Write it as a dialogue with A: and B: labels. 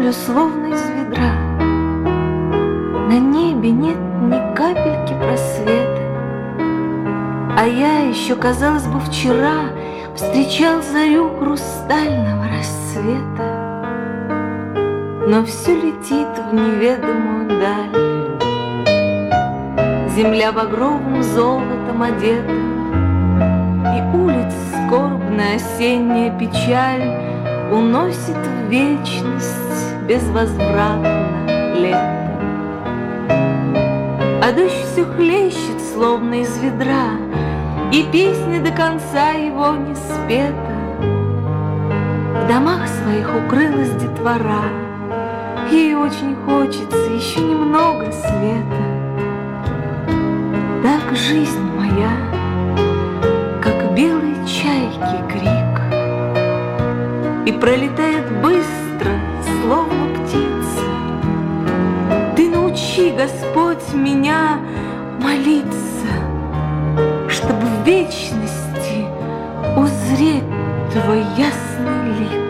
A: землю словно из ведра. На небе нет ни капельки просвета, а я еще, казалось бы, вчера встречал зарю хрустального рассвета. Но все летит в неведомую даль. Земля багровым золотом одета, и улиц скорбная осенняя печаль уносит в вечность безвозвратно лето. А дождь все хлещет, словно из ведра, и песня до конца его не спета. В домах своих укрылась детвора, ей очень хочется еще немного света. Так жизнь моя, как белой чайки крик, и пролетает быстро, словно птица. Ты научи, Господь, меня молиться, чтобы в вечности узреть Твой ясный лик.